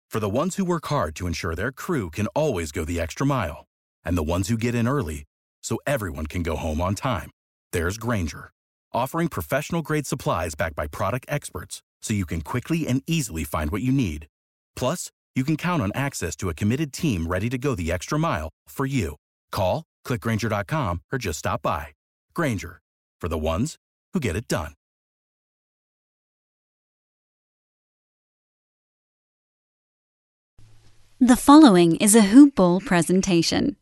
For the ones who work hard to ensure their crew can always go the extra mile, and the ones who get in early so everyone can go home on time, there's Grainger, offering professional-grade supplies backed by product experts so you can quickly and easily find what you need. Plus, you can count on access to a committed team ready to go the extra mile for you. Call, click Grainger.com, or just stop by. Grainger, for the ones who get it done. The following is a Hoop Ball presentation.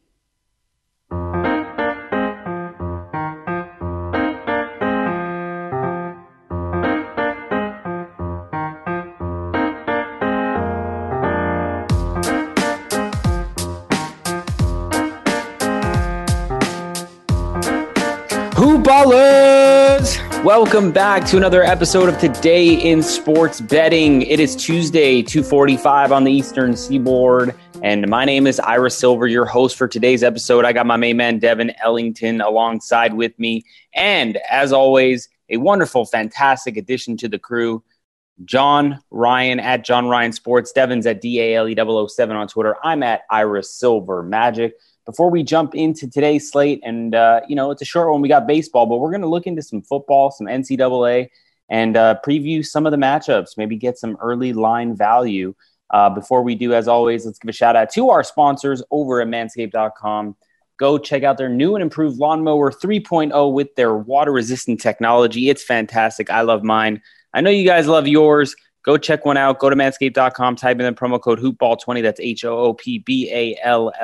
Hoop Ballers! Welcome back to another episode of Today in Sports Betting. It is Tuesday, 2:45 on the Eastern Seaboard, and my name is Ira Silver, your host for today's episode. I got my main man, Devin Ellington, alongside with me, and as always, a wonderful, fantastic addition to the crew, John Ryan at John Ryan Sports. Devin's at DALE007 on Twitter. I'm at Ira Silver Magic. Before we jump into today's slate, and, it's a short one, we got baseball, but we're going to look into some football, some NCAA, and preview some of the matchups, maybe get some early line value. Before we do, as always, let's give a shout out to our sponsors over at manscaped.com. Go check out their new and improved lawnmower 3.0 with their water-resistant technology. It's fantastic. I love mine. I know you guys love yours. Go check one out. Go to manscaped.com. Type in the promo code HoopBall20. That's HOOPBALL20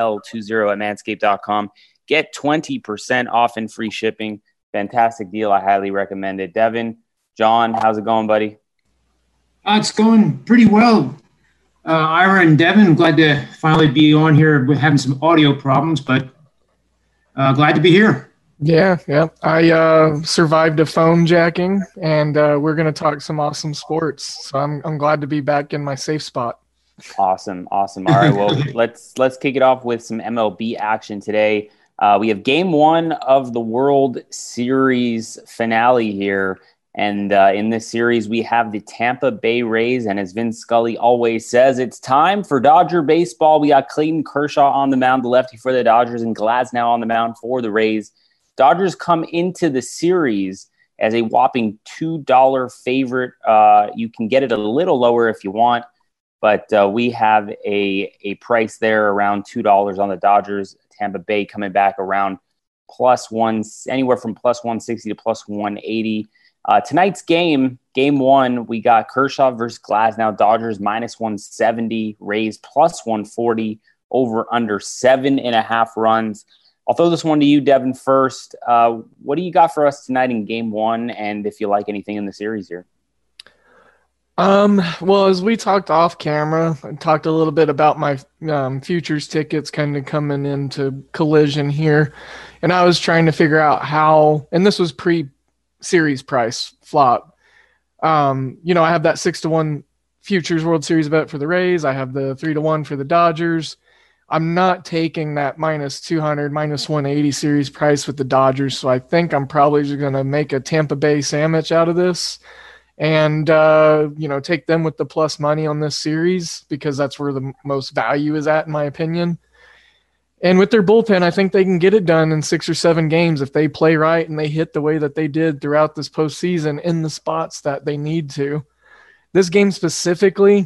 at manscaped.com. Get 20% off and free shipping. Fantastic deal. I highly recommend it. Devin, John, how's it going, buddy? It's going pretty well. Ira and Devin, glad to finally be on here. We're having some audio problems, but glad to be here. Yeah. I survived a phone jacking, and we're going to talk some awesome sports. So I'm glad to be back in my safe spot. Awesome. All right, well, let's kick it off with some MLB action today. We have Game 1 of the World Series finale here, and in this series we have the Tampa Bay Rays, and as Vin Scully always says, it's time for Dodger baseball. We got Clayton Kershaw on the mound, the lefty for the Dodgers, and Glasnow on the mound for the Rays. Dodgers come into the series as a whopping $2 favorite. You can get it a little lower if you want, but we have a price there around $2 on the Dodgers. Tampa Bay coming back around anywhere from plus 160 to plus 180. Tonight's game 1, we got Kershaw versus Glasnow. Dodgers minus 170, Rays plus 140, over under 7.5 runs. I'll throw this one to you, Devin, first. What do you got for us tonight in Game 1, and if you like anything in the series here? Well, as we talked off camera, I talked a little bit about my futures tickets kind of coming into collision here, and I was trying to figure out how, and this was pre-series price flop. I have that 6-1 futures World Series bet for the Rays. I have the 3-1 for the Dodgers. I'm not taking that minus 200, minus 180 series price with the Dodgers, so I think I'm probably just going to make a Tampa Bay sandwich out of this and, take them with the plus money on this series because that's where the most value is at, in my opinion. And with their bullpen, I think they can get it done in 6 or 7 games if they play right and they hit the way that they did throughout this postseason in the spots that they need to. This game specifically,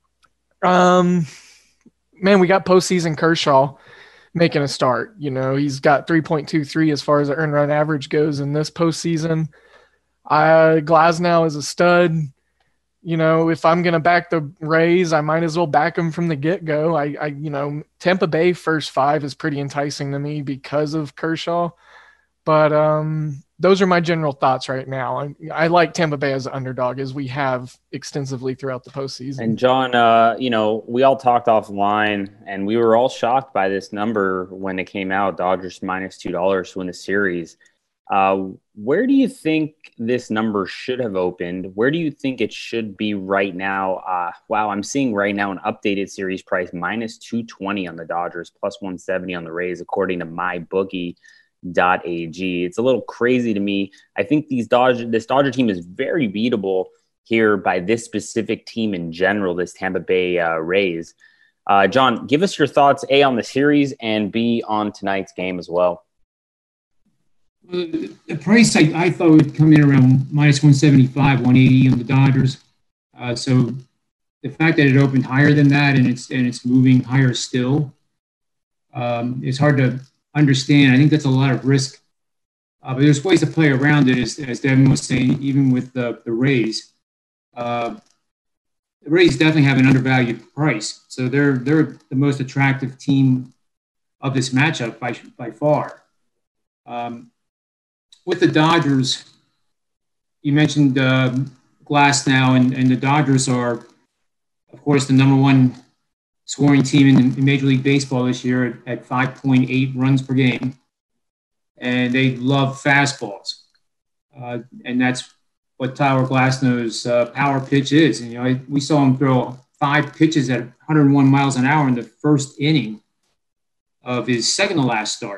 man, we got postseason Kershaw making a start. He's got 3.23 as far as the earned run average goes in this postseason. Glasnow is a stud. If I'm going to back the Rays, I might as well back them from the get-go. Tampa Bay first 5 is pretty enticing to me because of Kershaw. But those are my general thoughts right now. I like Tampa Bay as an underdog, as we have extensively throughout the postseason. And John, we all talked offline, and we were all shocked by this number when it came out. Dodgers minus $2 to win the series. Where do you think this number should have opened? Where do you think it should be right now? Wow, I'm seeing right now an updated series price minus 220 on the Dodgers, plus 170 on the Rays, according to MyBookie.ag. It's a little crazy to me. I think this Dodger team is very beatable. here by this specific team in general, this Tampa Bay Rays. John, give us your thoughts, A, on the series, and B, on tonight's game as well. The price I thought would come in around minus 175, 180 on the Dodgers. So the fact that it opened higher than that and it's moving higher still, it's hard to understand. I think that's a lot of risk. But there's ways to play around it, as Devin was saying, even with the Rays. The Rays definitely have an undervalued price. So they're the most attractive team of this matchup by far. With the Dodgers, you mentioned Glasnow, and the Dodgers are, of course, the number one scoring team in Major League Baseball this year at 5.8 runs per game. And they love fastballs. And that's what Tyler Glasnow's power pitch is. And, we saw him throw 5 pitches at 101 miles an hour in the first inning of his second to last start.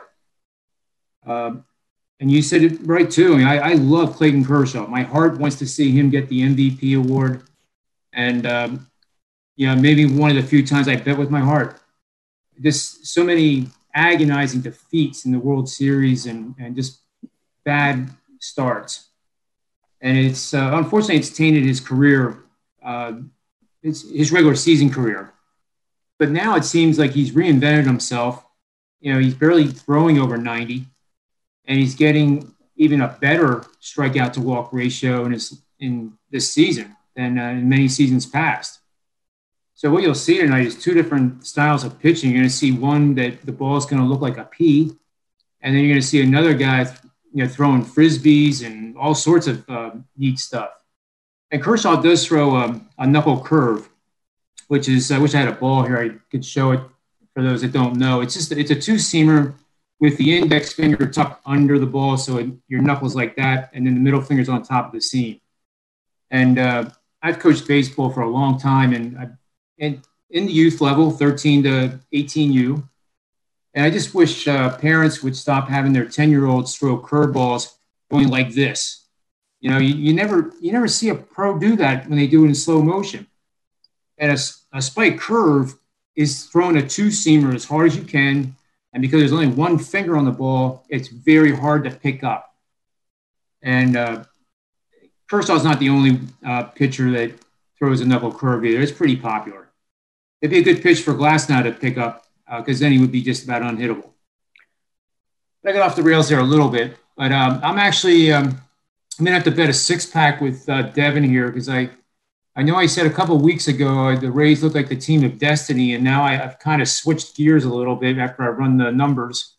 And you said it right, too. I love Clayton Kershaw. My heart wants to see him get the MVP award. And, maybe one of the few times I bet with my heart. Just so many agonizing defeats in the World Series and just bad starts. And it's unfortunately, it's tainted his career, his regular season career. But now it seems like he's reinvented himself. He's barely throwing over 90. And he's getting even a better strikeout to walk ratio in this season than in many seasons past. So what you'll see tonight is 2 different styles of pitching. You're going to see one that the ball is going to look like a pea, and then you're going to see another guy, throwing frisbees and all sorts of neat stuff. And Kershaw does throw a knuckle curve, which is I wish I had a ball here. I could show it for those that don't know. It's a 2-seamer. With the index finger tucked under the ball, so your knuckles like that, and then the middle finger's on top of the seam. And I've coached baseball for a long time, and in the youth level, 13 to 18U. And I just wish parents would stop having their 10-year-olds throw curveballs going like this. You never see a pro do that when they do it in slow motion. And a spike curve is throwing a 2-seamer as hard as you can. And because there's only one finger on the ball, it's very hard to pick up. And Kershaw's not the only pitcher that throws a knuckle curve either. It's pretty popular. It'd be a good pitch for Glasnow to pick up because then he would be just about unhittable. I got off the rails there a little bit, but I'm actually I'm going to have to bet a 6-pack with Devin here because I know I said a couple of weeks ago the Rays look like the team of destiny, and now I've kind of switched gears a little bit after I run the numbers.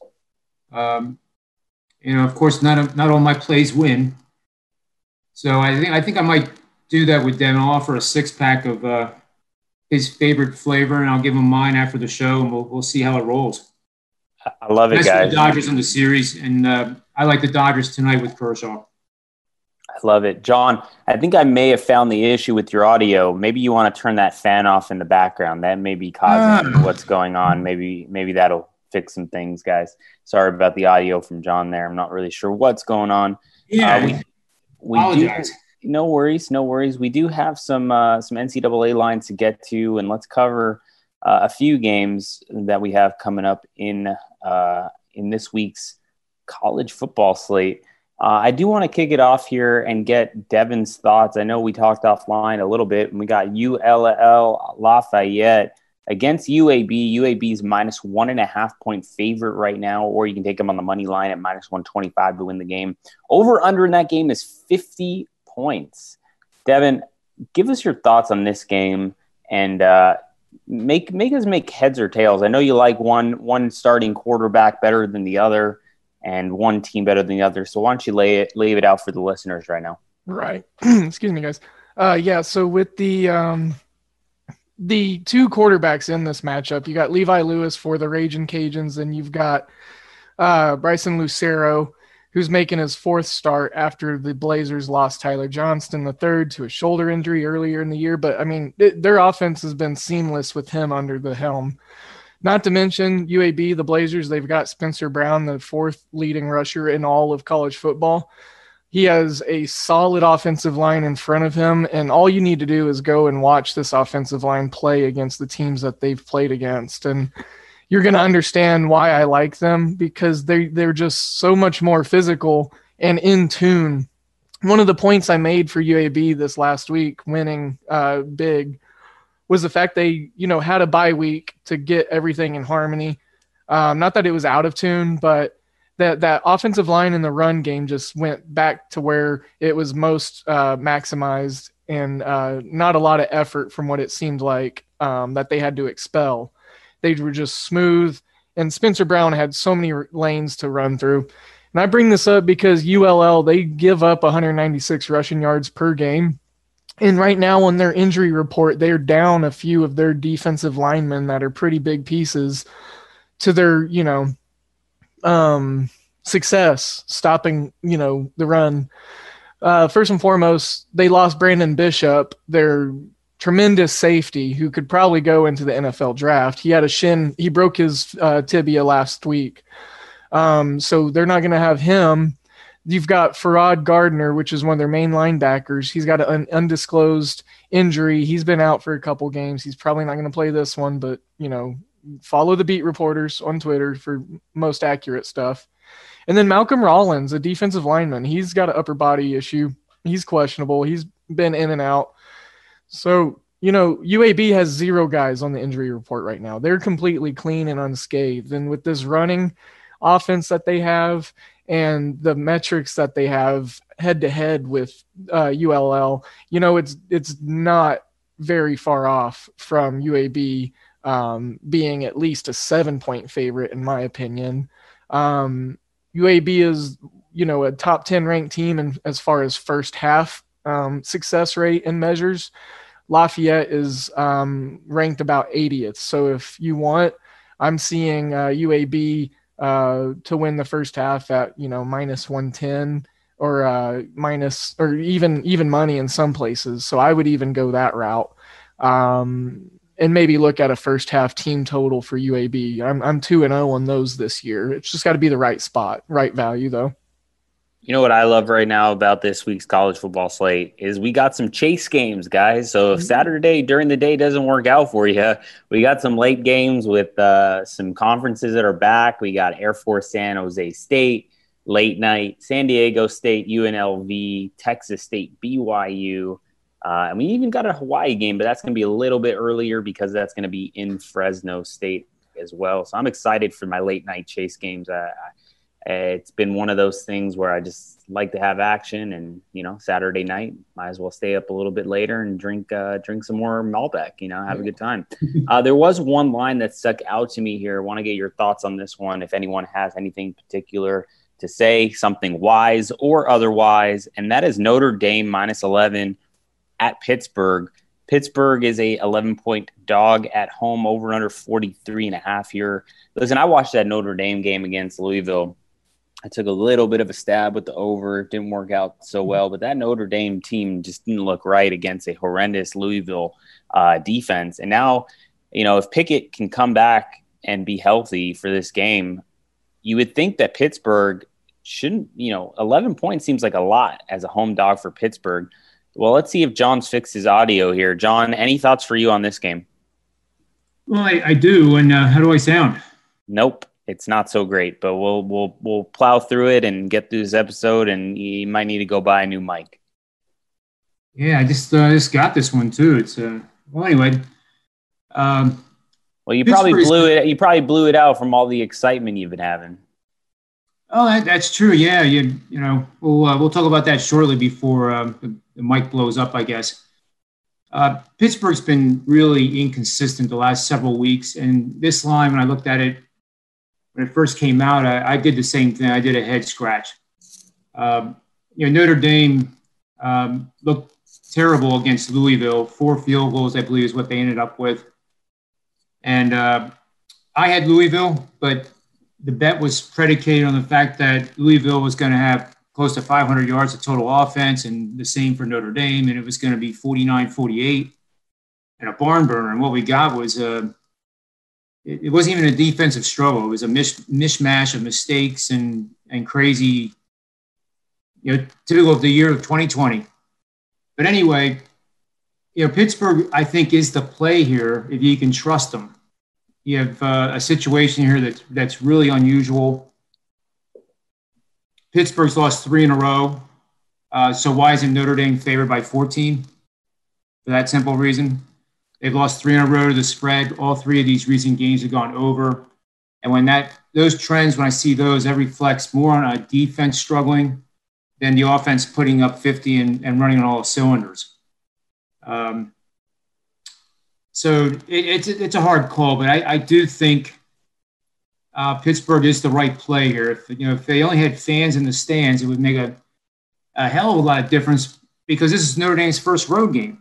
Of course, not all my plays win. So I think I might do that with Devin. I'll offer a 6-pack of his favorite flavor, and I'll give him mine after the show, and we'll see how it rolls. I love it, guys. The Dodgers in the series, and I like the Dodgers tonight with Kershaw. I love it. John, I think I may have found the issue with your audio. Maybe you want to turn that fan off in the background. That may be causing what's going on. Maybe that'll fix some things, guys. Sorry about the audio from John there. I'm not really sure what's going on. Yeah, we apologize. No worries. We do have some NCAA lines to get to, and let's cover a few games that we have coming up in this week's college football slate. I do want to kick it off here and get Devin's thoughts. I know we talked offline a little bit, and we got ULL Lafayette against UAB. UAB's minus 1.5 point favorite right now, or you can take them on the money line at minus 125 to win the game. Over under in that game is 50 points. Devin, give us your thoughts on this game and make us make heads or tails. I know you like one starting quarterback better than the other, and one team better than the other. So why don't you lay it out for the listeners right now? Right. Excuse me, guys. So with the 2 quarterbacks in this matchup, you got Levi Lewis for the Ragin' Cajuns, and you've got Bryson Lucero, who's making his 4th start after the Blazers lost Tyler Johnston III to a shoulder injury earlier in the year. But, I mean, their offense has been seamless with him under the helm. Not to mention UAB, the Blazers, they've got Spencer Brown, the 4th leading rusher in all of college football. He has a solid offensive line in front of him, and all you need to do is go and watch this offensive line play against the teams that they've played against, and you're going to understand why I like them, because they're just so much more physical and in tune. One of the points I made for UAB this last week, winning big, was the fact they, had a bye week to get everything in harmony. Not that it was out of tune, but that offensive line in the run game just went back to where it was most maximized, and not a lot of effort from what it seemed like that they had to expel. They were just smooth, and Spencer Brown had so many lanes to run through. And I bring this up because ULL, they give up 196 rushing yards per game. And right now on their injury report, they're down a few of their defensive linemen that are pretty big pieces to their, success stopping, the run. First and foremost, they lost Brandon Bishop, their tremendous safety, who could probably go into the NFL draft. He broke his tibia last week. So they're not going to have him. You've got Farad Gardner, which is one of their main linebackers. He's got an undisclosed injury. He's been out for a couple games. He's probably not going to play this one, but, follow the beat reporters on Twitter for most accurate stuff. And then Malcolm Rollins, a defensive lineman. He's got an upper body issue. He's questionable. He's been in and out. So, UAB has 0 guys on the injury report right now. They're completely clean and unscathed. And with this running offense that they have and the metrics that they have head-to-head with ULL, it's not very far off from UAB being at least a 7-point favorite, in my opinion. UAB is, a top 10 ranked team as far as first half success rate and measures. Lafayette is ranked about 80th. So if you want, I'm seeing UAB to win the first half at, minus 110 or minus, or even money in some places. So I would even go that route. And maybe look at a first half team total for UAB. I'm 2-0 on those this year. It's just got to be the right spot, right value though. You know what I love right now about this week's college football slate is we got some chase games, guys. So if Saturday during the day doesn't work out for you, we got some late games with some conferences that are back. We got Air Force San Jose State, late night, San Diego State, UNLV, Texas State, BYU. And we even got a Hawaii game, but that's going to be a little bit earlier because that's going to be in Fresno State as well. So I'm excited for my late night chase games. It's been one of those things where I just like to have action, and Saturday night might as well stay up a little bit later and drink some more Malbec. Have a good time. There was one line that stuck out to me here. I want to get your thoughts on this one. If anyone has anything particular to say, something wise or otherwise, and that is Notre Dame minus 11 at Pittsburgh. Pittsburgh is a 11-point dog at home, over under 43.5 here. Listen, I watched that Notre Dame game against Louisville. I took a little bit of a stab with the over. It didn't work out so well, but that Notre Dame team just didn't look right against a horrendous Louisville defense. And now, if Pickett can come back and be healthy for this game, you would think that Pittsburgh shouldn't, 11 points seems like a lot as a home dog for Pittsburgh. Well, let's see if John's fixed his audio here. John, any thoughts for you on this game? Well, I do. And how do I sound? Nope, it's not so great, but we'll plow through it and get through this episode, and you might need to go buy a new mic. Yeah, I just got this one too. It's well, anyway. Well, you probably blew it. You probably blew it out from all the excitement you've been having. Oh, that's true. Yeah, we'll talk about that shortly before the mic blows up, I guess. Pittsburgh's been really inconsistent the last several weeks, and this line, when I looked at it when it first came out, I did the same thing. I did a head scratch. Notre Dame looked terrible against Louisville. 4 field goals, I believe, is what they ended up with. And I had Louisville, but the bet was predicated on the fact that Louisville was going to have close to 500 yards of total offense, and the same for Notre Dame, and it was going to be 49-48 and a barn burner. And what we got was it wasn't even a defensive struggle. It was a mishmash of mistakes and crazy, typical of the year of 2020. But anyway, Pittsburgh, I think, is the play here if you can trust them. You have a situation here that's really unusual. Pittsburgh's lost 3 in a row. So why isn't Notre Dame favored by 14? For that simple reason. They've lost 3 in a row to the spread. All 3 of these recent games have gone over. And when those trends, when I see those, that reflects more on a defense struggling than the offense putting up 50 and running on all cylinders. So it's a hard call, but I do think Pittsburgh is the right play here. If they only had fans in the stands, it would make a hell of a lot of difference because this is Notre Dame's first road game.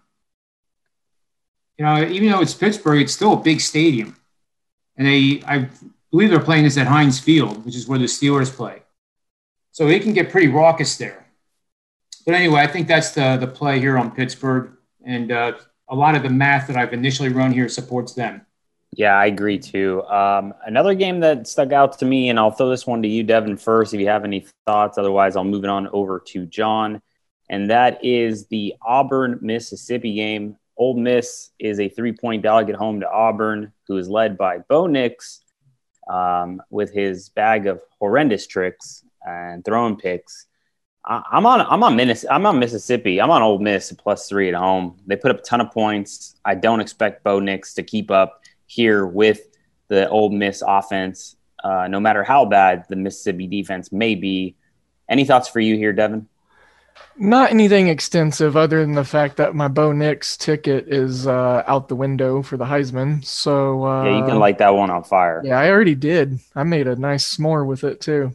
Even though it's Pittsburgh, it's still a big stadium. And I believe they're playing this at Heinz Field, which is where the Steelers play. So it can get pretty raucous there. But anyway, I think that's the play here on Pittsburgh. And a lot of the math that I've initially run here supports them. Yeah, I agree too. Another game that stuck out to me, and I'll throw this one to you, Devin, first, if you have any thoughts. Otherwise, I'll move it on over to John. And that is the Auburn-Mississippi game. Ole Miss is a 3-point dog at home to Auburn, who is led by Bo Nix with his bag of horrendous tricks and throwing picks. I'm on Mississippi. I'm on Ole Miss at +3 at home. They put up a ton of points. I don't expect Bo Nix to keep up here with the Ole Miss offense, no matter how bad the Mississippi defense may be. Any thoughts for you here, Devin? Not anything extensive other than the fact that my Bo Nix ticket is out the window for the Heisman. So yeah, you can light that one on fire. Yeah, I already did. I made a nice s'more with it too.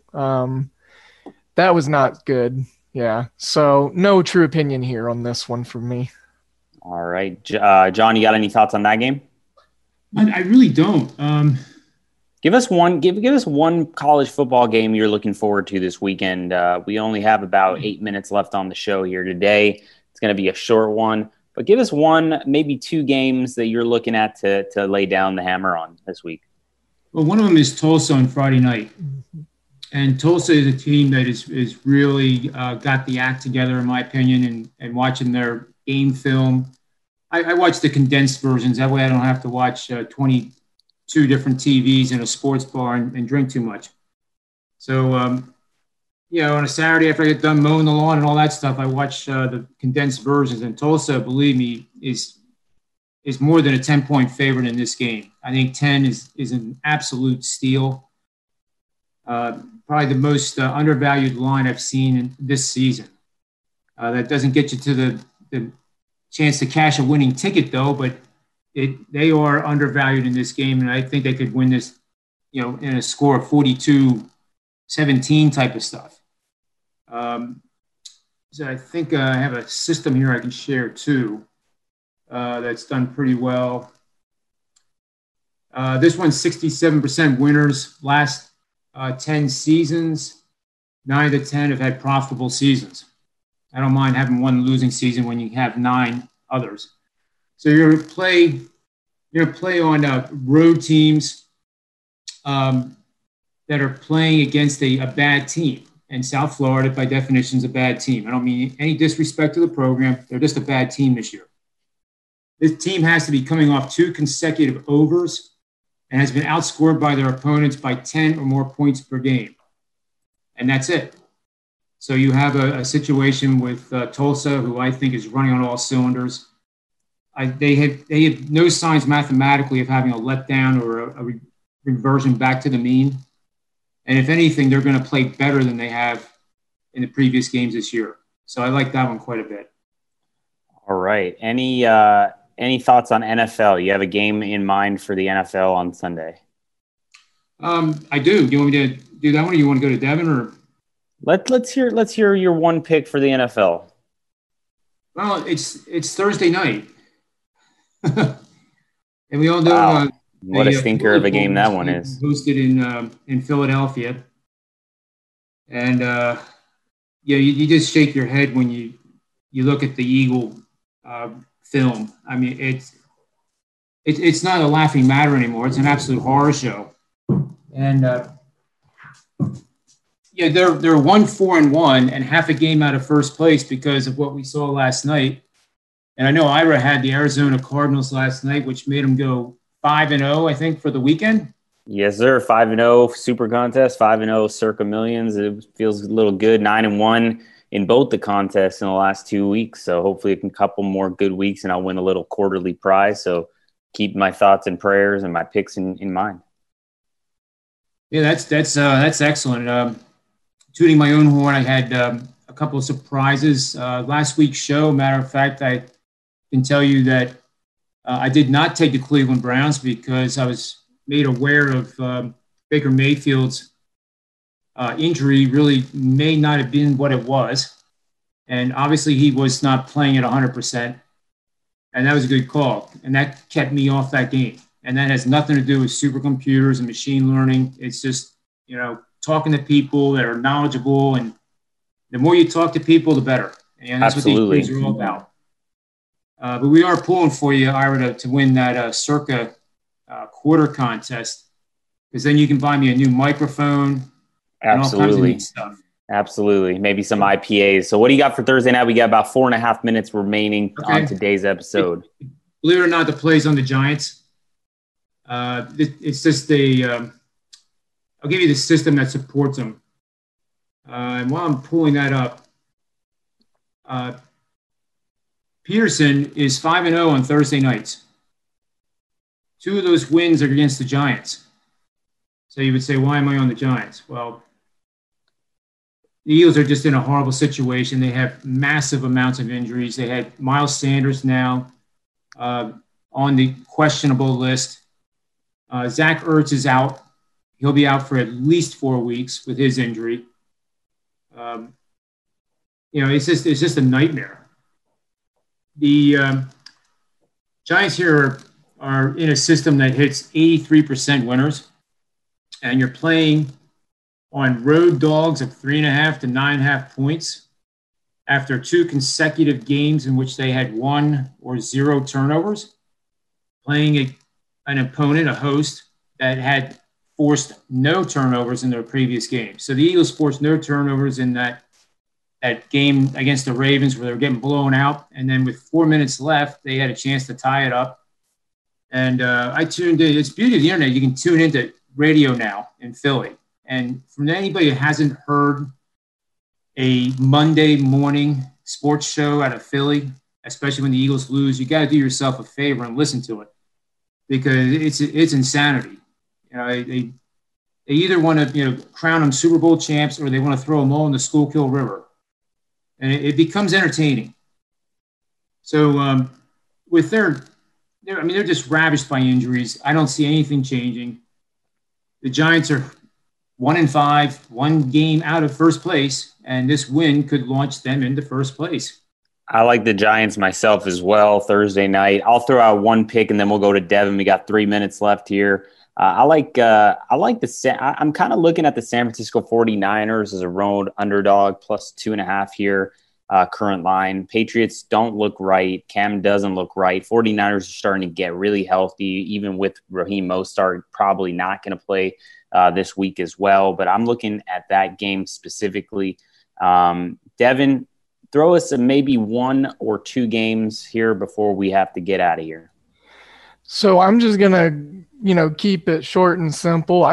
That was not good. Yeah. So no true opinion here on this one from me. All right. John, you got any thoughts on that game? I really don't. Give us one college football game you're looking forward to this weekend. We only have about 8 minutes left on the show here today. It's going to be a short one, but give us one, maybe 2 games that you're looking at to lay down the hammer on this week. Well, one of them is Tulsa on Friday night. And Tulsa is a team that is really got the act together, in my opinion, and watching their game film. I watch the condensed versions. That way I don't have to watch 22 different TVs in a sports bar and drink too much. So, on a Saturday after I get done mowing the lawn and all that stuff, I watch the condensed versions. And Tulsa, believe me, is more than a 10-point favorite in this game. I think 10 is an absolute steal. Probably the most undervalued line I've seen in this season. That doesn't get you to the chance to cash a winning ticket, though, but they are undervalued in this game, and I think they could win this, in a score of 42-17 type of stuff. So I think I have a system here I can share too that's done pretty well. This one's 67% winners last 10 seasons. 9 of the 10 have had profitable seasons. I don't mind having one losing season when you have 9 others. So you're going to play on road teams that are playing against a bad team. And South Florida, by definition, is a bad team. I don't mean any disrespect to the program. They're just a bad team this year. This team has to be coming off 2 consecutive overs and has been outscored by their opponents by 10 or more points per game. And that's it. So you have a situation with Tulsa, who I think is running on all cylinders. They have no signs mathematically of having a letdown or a reversion back to the mean. And if anything, they're going to play better than they have in the previous games this year. So I like that one quite a bit. All right. Any thoughts on NFL? You have a game in mind for the NFL on Sunday? I do. Do you want me to do that one, or you want to go to Devin? Or let's hear your one pick for the NFL. Well, it's Thursday night, and we all know. Wow. What a stinker of a game that one is. Hosted in Philadelphia, and you just shake your head when you look at the Eagle film. I mean, it's not a laughing matter anymore. It's an absolute horror show, and Yeah, they're 1-4-1 and half a game out of first place because of what we saw last night. And I know Ira had the Arizona Cardinals last night, which made them go 5-0, I think, for the weekend. Yes, sir. 5-0 Super Contest, 5-0 Circa Millions. It feels a little good. 9-1 in both the contests in the last 2 weeks. So hopefully a couple more good weeks and I'll win a little quarterly prize. So keep my thoughts and prayers and my picks in mind. Yeah, that's excellent. Tooting my own horn, I had a couple of surprises. Last week's show, matter of fact, I can tell you that I did not take the Cleveland Browns because I was made aware of Baker Mayfield's injury really may not have been what it was. And obviously he was not playing at 100%. And that was a good call. And that kept me off that game. And that has nothing to do with supercomputers and machine learning. It's just, talking to people that are knowledgeable. And the more you talk to people, the better. And that's Absolutely. what these things are all about. But we are pulling for you, Ira, to win that Circa quarter contest, because then you can buy me a new microphone and all kinds of neat stuff. Absolutely. Maybe some IPAs. So what do you got for Thursday night? We got about 4.5 minutes remaining on today's episode. Believe it or not, the play's on the Giants. It's just I'll give you the system that supports them. And while I'm pulling that up, Peterson is 5-0 on Thursday nights. 2 of those wins are against the Giants. So you would say, why am I on the Giants? Well, the Eagles are just in a horrible situation. They have massive amounts of injuries. They had Miles Sanders now on the questionable list. Zach Ertz is out. He'll be out for at least 4 weeks with his injury. It's just a nightmare. The Giants here are in a system that hits 83% winners, and you're playing on road dogs of 3.5 to 9.5 points after 2 consecutive games in which they had 1 or 0 turnovers, playing an opponent, a host, that had forced no turnovers in their previous game. So the Eagles forced no turnovers in that game against the Ravens where they were getting blown out. And then with 4 minutes left, they had a chance to tie it up. And I tuned in. It's beauty of the internet. You can tune into radio now in Philly. And from anybody who hasn't heard a Monday morning sports show out of Philly, especially when the Eagles lose, you got to do yourself a favor and listen to it, because it's insanity. They either want to crown them Super Bowl champs, or they want to throw them all in the Schuylkill River, and it becomes entertaining. So with they're just ravished by injuries. I don't see anything changing. The Giants are 1-5, 1 game out of first place, and this win could launch them into first place. I like the Giants myself as well Thursday night. I'll throw out one pick and then we'll go to Devin. We got 3 minutes left here. I'm kind of looking at the San Francisco 49ers as a road underdog plus 2.5 here. Current line. Patriots don't look right. Cam doesn't look right. 49ers are starting to get really healthy, even with Raheem Mostert probably not going to play this week as well. But I'm looking at that game specifically. Devin, throw us maybe 1 or 2 games here before we have to get out of here. So I'm just going to, keep it short and simple.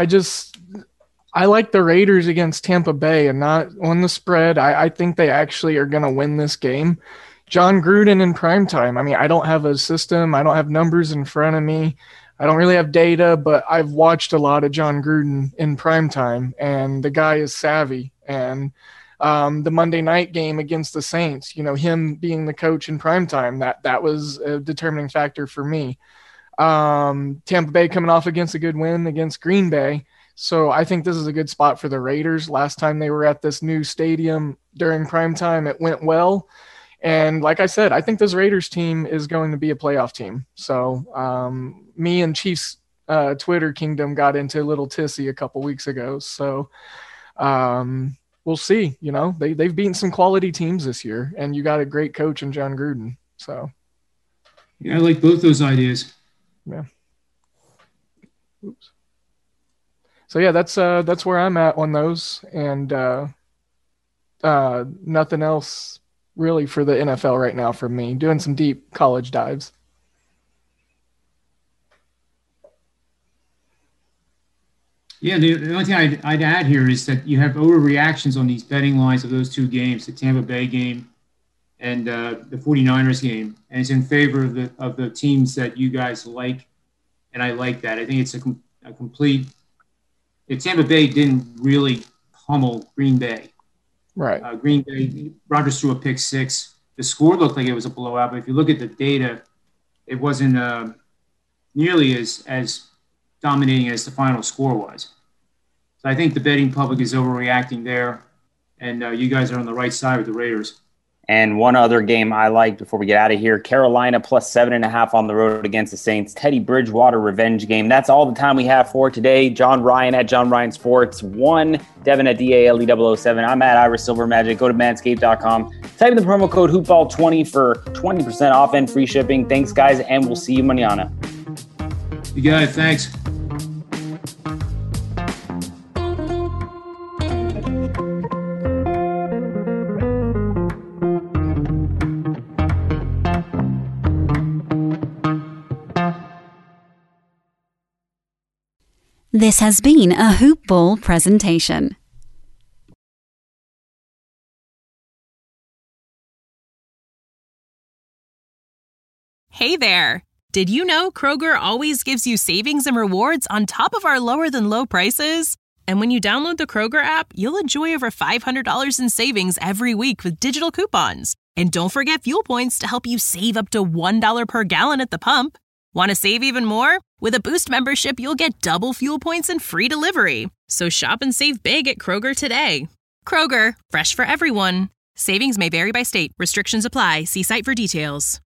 I like the Raiders against Tampa Bay and not on the spread. I think they actually are going to win this game. John Gruden in primetime. I mean, I don't have a system. I don't have numbers in front of me. I don't really have data, but I've watched a lot of John Gruden in primetime, and the guy is savvy. And the Monday night game against the Saints, him being the coach in primetime, that was a determining factor for me. Tampa Bay coming off against a good win against Green Bay. So I think this is a good spot for the Raiders. Last time they were at this new stadium during primetime, it went well. And like I said, I think this Raiders team is going to be a playoff team. So me and Chiefs Twitter Kingdom got into a little tissy a couple weeks ago. So we'll see. They've beaten some quality teams this year, and you got a great coach in John Gruden. So yeah, I like both those ideas. Yeah. Oops. So yeah, that's where I'm at on those, and nothing else really for the NFL right now for me. Doing some deep college dives. Yeah, the only thing I'd add here is that you have overreactions on these betting lines of those two games, the Tampa Bay game and the 49ers game, and it's in favor of the teams that you guys like, and I like that. I think it's a complete. Tampa Bay didn't really pummel Green Bay. Right. Green Bay, Rodgers threw a pick six. The score looked like it was a blowout, but if you look at the data, it wasn't nearly as dominating as the final score was. So I think the betting public is overreacting there, and you guys are on the right side with the Raiders. And one other game I like before we get out of here, Carolina plus 7.5 on the road against the Saints. Teddy Bridgewater revenge game. That's all the time we have for today. John Ryan at John Ryan Sports 1, Devin at DALE007. I'm at Ira Silver Magic. Go to manscaped.com. Type in the promo code HoopBall20 for 20% off and free shipping. Thanks, guys, and we'll see you mañana. You got it. Thanks. This has been a Hoop Ball presentation. Hey there! Did you know Kroger always gives you savings and rewards on top of our lower-than-low prices? And when you download the Kroger app, you'll enjoy over $500 in savings every week with digital coupons. And don't forget fuel points to help you save up to $1 per gallon at the pump. Want to save even more? With a Boost membership, you'll get double fuel points and free delivery. So shop and save big at Kroger today. Kroger, fresh for everyone. Savings may vary by state. Restrictions apply. See site for details.